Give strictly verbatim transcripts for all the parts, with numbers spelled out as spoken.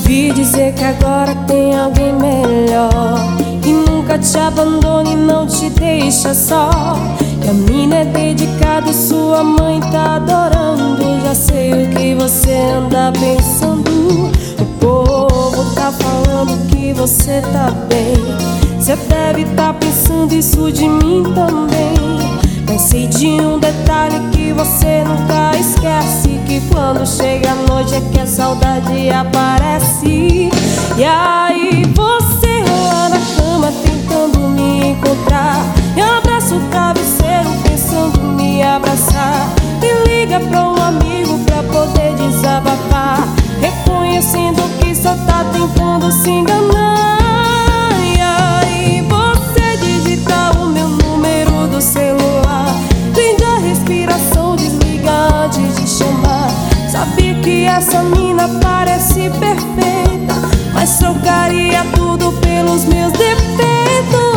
Ouvi dizer que agora tem alguém melhor, que nunca te abandona e não te deixa só, que a mina é dedicada e sua mãe tá adorando. Já sei o que você anda pensando. O povo tá falando que você tá bem. Você deve tá pensando isso de mim também. Mas sei de um detalhe que você nunca esquece, que quando chega a noite é que a saudade aparece. E aí você rola na cama tentando me encontrar, e abraça o travesseiro pensando em me abraçar, e liga pra um amigo pra poder desabafar, reconhecendo que só tá tentando se enganar. E aí você digita o meu número do celular, prende a respiração, desliga antes de chamar. Sabia que essa mina parece perfeita, mas trocaria tudo pelos meus defeitos.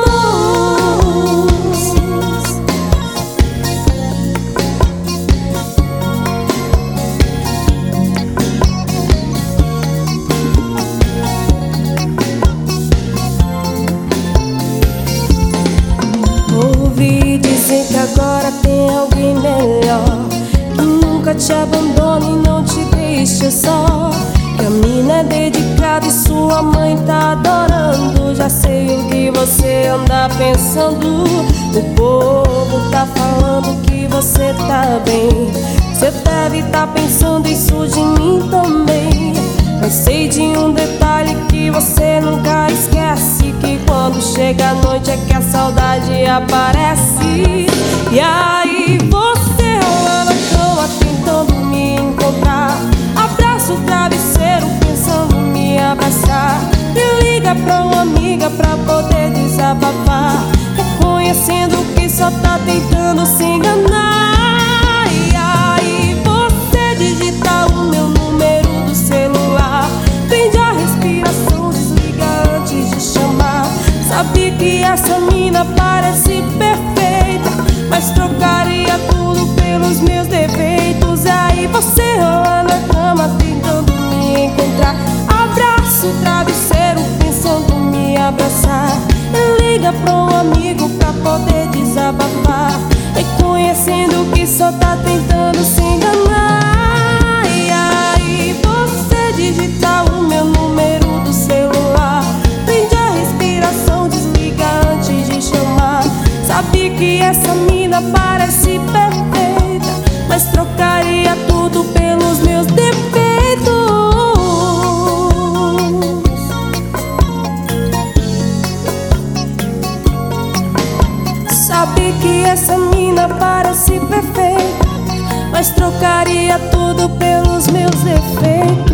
Ouvi dizer que agora tem alguém melhor, que nunca te abandona e não te deixa só, que a mina é dedicada e sua mãe tá adorando. Já sei o que você anda pensando. O povo tá falando que você tá bem. Você deve tá pensando isso de mim também. Mas sei de um detalhe que você nunca esquece, que quando chega a noite é que a saudade aparece. E aí você rola na cama tentando me encontrar, abraça o travesseiro pensando em me abraçar, e liga pra uma amiga pra poder desabafar, reconhecendo que só tá tentando se enganar. E aí você digita o meu número do celular, prende a respiração, desliga antes de chamar. Sabia que essa mina parece perfeita, mas trocaria tudo pelos meus defeitos. Aí você rola na cama tentando me encontrar, abraça o travesseiro pensando em me abraçar, e liga pra um amigo pra poder desabafar, reconhecendo que só tá tentando se enganar. E aí você digita o meu número do celular, prende a respiração, desliga antes de chamar. Sabia que essa mina parece perfeita, mas trocaria tudo pelos meus defeitos. Sabia que essa mina parece perfeita, mas trocaria tudo pelos meus defeitos.